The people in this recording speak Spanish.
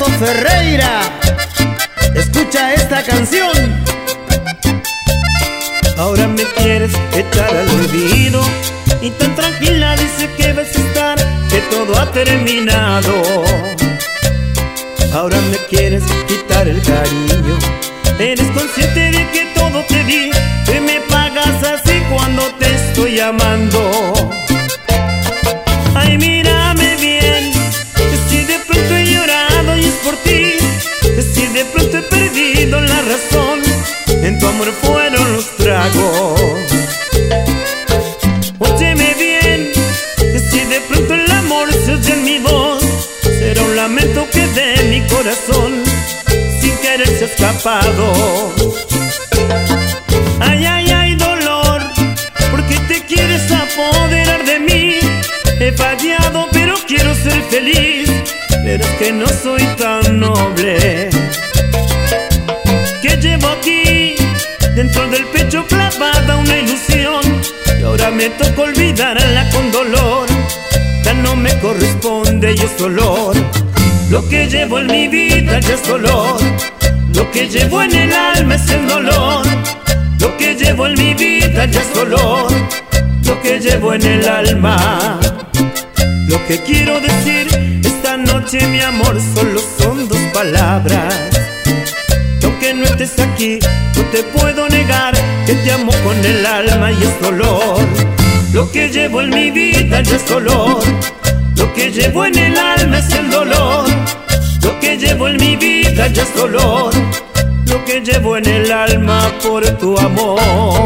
Alberto Ferreira. Escucha esta canción. Ahora me quieres echar al olvido y tan tranquila dice que vas a estar, que todo ha terminado. Ahora me quieres quitar el cariño, eres consciente de que todo te di, que me pagas así cuando te estoy amando. Ay, mírame bien, que si de pronto he llorado y es por ti, que si de pronto he perdido la razón, en tu amor fueron los tragos. Óyeme bien, que si de pronto el amor se oye en mi voz, será un lamento que de mi corazón sin querer se ha escapado. Ay, ay, ay, dolor, porque te quieres apoderar de mí. He fallado pero quiero ser feliz, pero es que no soy tan noble. Que llevo aquí dentro del pecho clavada una ilusión, y ahora me toca olvidarla con dolor. Ya no me corresponde y es dolor. Lo que llevo en mi vida ya es dolor. Lo que llevo en el alma es el dolor. Lo que llevo en mi vida ya es dolor. Lo que llevo en el alma. Lo que quiero decir esta noche, mi amor, solo son dos palabras. Aunque no estés aquí, no te puedo negar que te amo con el alma y es dolor. Lo que llevo en mi vida ya es dolor. Lo que llevo en el alma es el dolor. Lo que llevo en mi vida ya es dolor. Lo que llevo en el alma por tu amor.